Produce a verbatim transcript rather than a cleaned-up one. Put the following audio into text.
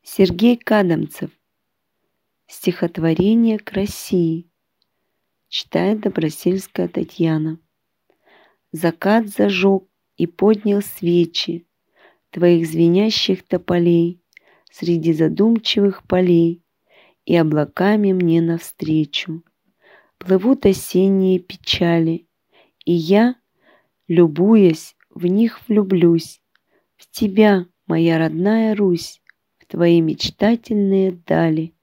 Сергей Кадамцев. Стихотворение к России. Читает Добросельская Татьяна. Закат зажег и поднял свечи твоих звенящих тополей среди задумчивых полей, и облаками мне навстречу плывут осенние печали, и я, любуясь, в них влюблюсь, в тебя, моя родная Русь, в твои мечтательные дали.